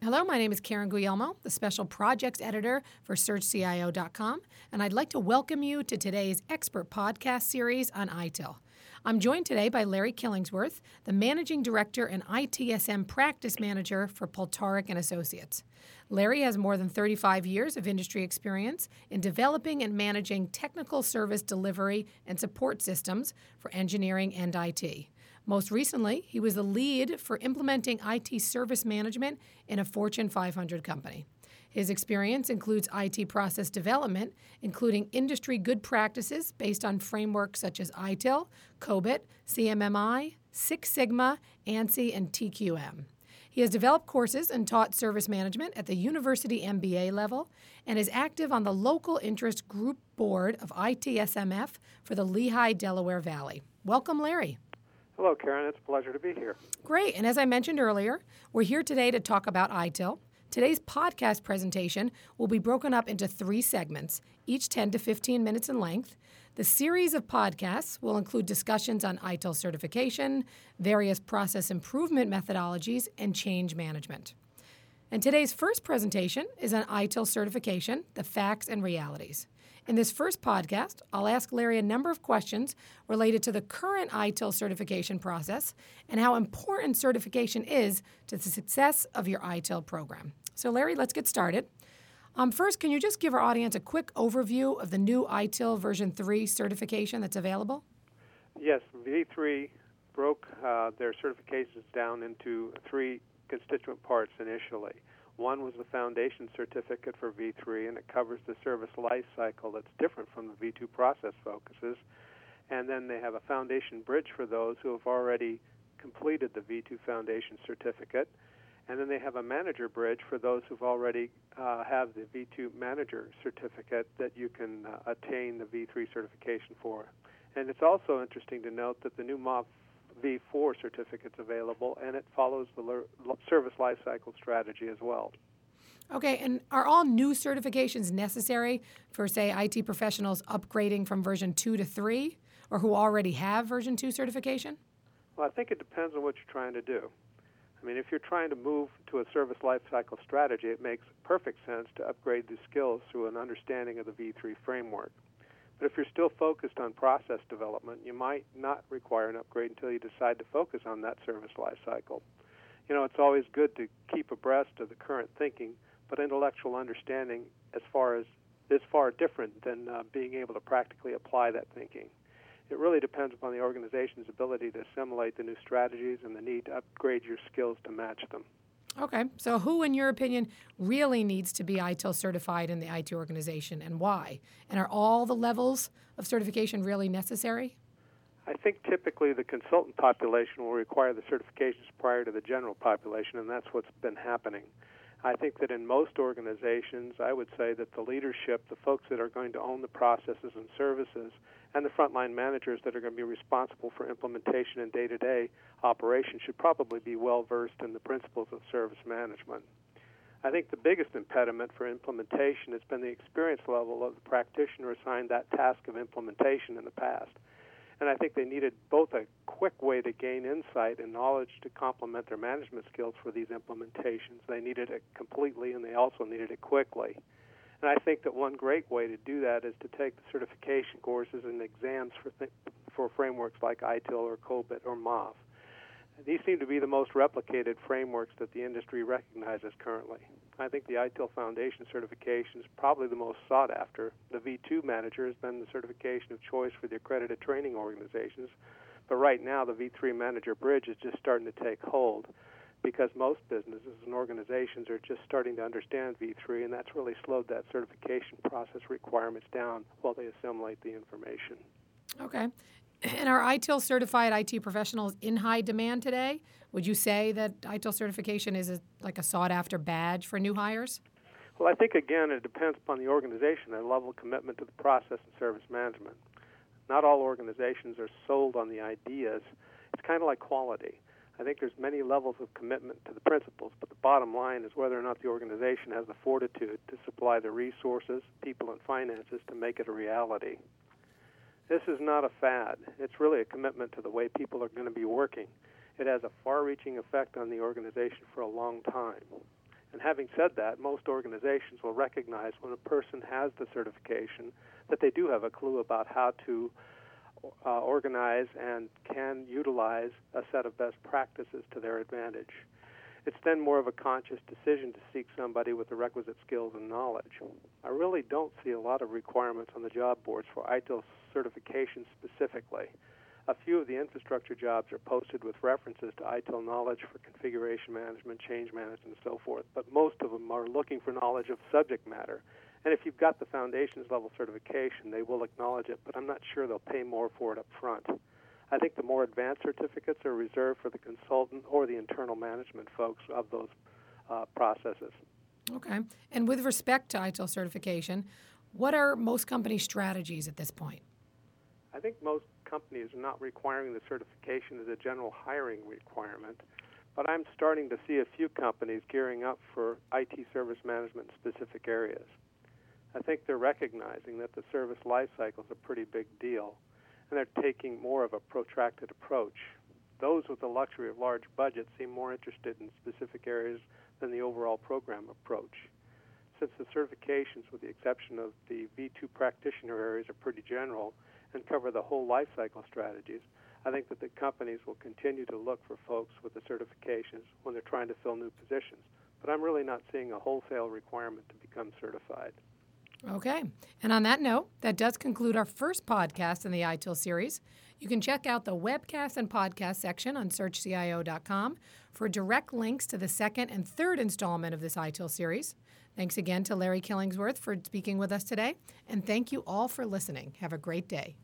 Hello, my name is Karen Guglielmo, the Special Projects Editor for SearchCIO.com, and I'd like to welcome you to today's expert podcast series on ITIL. I'm joined today by Larry Killingsworth, the Managing Director and ITSM Practice Manager for Poltoric and Associates. Larry has more than 35 years of industry experience in developing and managing technical service delivery and support systems for engineering and IT. Most recently, he was the lead for implementing IT service management in a Fortune 500 company. His experience includes IT process development, including industry good practices based on frameworks such as ITIL, COBIT, CMMI, Six Sigma, ANSI, and TQM. He has developed courses and taught service management at the university MBA level and is active on the local interest group board of ITSMF for the Lehigh, Delaware Valley. Welcome, Larry. Hello, Karen. It's a pleasure to be here. Great. And as I mentioned earlier, we're here today to talk about ITIL. Today's podcast presentation will be broken up into 3 segments, each 10 to 15 minutes in length. The series of podcasts will include discussions on ITIL certification, various process improvement methodologies, and change management. And today's first presentation is on ITIL certification, the facts and realities. In this first podcast, I'll ask Larry a number of questions related to the current ITIL certification process and how important certification is to the success of your ITIL program. So, Larry, let's get started. First, can you just give our audience a quick overview of the new ITIL version 3 certification that's available? Yes, V3 broke their certifications down into 3 constituent parts initially. One was the foundation certificate for V3, and it covers the service life cycle that's different from the V2 process focuses. And then they have a foundation bridge for those who have already completed the V2 foundation certificate. And then they have a manager bridge for those who've already have the V2 manager certificate that you can attain the V3 certification for. And it's also interesting to note that the new MOV V4 certificate's available, and it follows the service lifecycle strategy as well. Okay, and are all new certifications necessary for, say, IT professionals upgrading from version 2 to 3, or who already have version 2 certification? Well, I think it depends on what you're trying to do. I mean, if you're trying to move to a service lifecycle strategy, it makes perfect sense to upgrade the skills through an understanding of the V3 framework. But if you're still focused on process development, you might not require an upgrade until you decide to focus on that service life cycle. You know, it's always good to keep abreast of the current thinking, but intellectual understanding is far different than being able to practically apply that thinking. It really depends upon the organization's ability to assimilate the new strategies and the need to upgrade your skills to match them. Okay, so who, in your opinion, really needs to be ITIL certified in the IT organization, and why? And are all the levels of certification really necessary? I think typically the consultant population will require the certifications prior to the general population, and that's what's been happening. I think that in most organizations, I would say that the leadership, the folks that are going to own the processes and services, and the frontline managers that are going to be responsible for implementation and day-to-day operation should probably be well-versed in the principles of service management. I think the biggest impediment for implementation has been the experience level of the practitioner assigned that task of implementation in the past. And I think they needed both a quick way to gain insight and knowledge to complement their management skills for these implementations. They needed it completely, and they also needed it quickly. And I think that one great way to do that is to take the certification courses and exams for frameworks like ITIL or COBIT or MOV. These seem to be the most replicated frameworks that the industry recognizes currently. I think the ITIL Foundation certification is probably the most sought after. The V2 Manager has been the certification of choice for the accredited training organizations, but right now the V3 Manager Bridge is just starting to take hold because most businesses and organizations are just starting to understand V3, and that's really slowed that certification process requirements down while they assimilate the information. Okay. And are ITIL certified IT professionals in high demand today? Would you say that ITIL certification is like a sought-after badge for new hires? Well, I think, again, it depends upon the organization and level of commitment to the process and service management. Not all organizations are sold on the ideas. It's kind of like quality. I think there's many levels of commitment to the principles, but the bottom line is whether or not the organization has the fortitude to supply the resources, people, and finances to make it a reality. This is not a fad. It's really a commitment to the way people are going to be working. It has a far-reaching effect on the organization for a long time. And having said that, most organizations will recognize when a person has the certification that they do have a clue about how to organize and can utilize a set of best practices to their advantage. It's then more of a conscious decision to seek somebody with the requisite skills and knowledge. I really don't see a lot of requirements on the job boards for ITIL certification specifically. A few of the infrastructure jobs are posted with references to ITIL knowledge for configuration management, change management, and so forth, but most of them are looking for knowledge of subject matter. And if you've got the foundations level certification, they will acknowledge it, but I'm not sure they'll pay more for it up front. I think the more advanced certificates are reserved for the consultant or the internal management folks of those processes. Okay. And with respect to ITIL certification, what are most companies' strategies at this point? I think most companies are not requiring the certification as a general hiring requirement, but I'm starting to see a few companies gearing up for IT service management in specific areas. I think they're recognizing that the service life cycle is a pretty big deal, and they're taking more of a protracted approach. Those with the luxury of large budgets seem more interested in specific areas than the overall program approach. Since the certifications, with the exception of the V2 practitioner areas, are pretty general and cover the whole life cycle strategies, I think that the companies will continue to look for folks with the certifications when they're trying to fill new positions. But I'm really not seeing a wholesale requirement to become certified. Okay. And on that note, that does conclude our first podcast in the ITIL series. You can check out the webcast and podcast section on searchcio.com for direct links to the second and third installment of this ITIL series. Thanks again to Larry Killingsworth for speaking with us today, and thank you all for listening. Have a great day.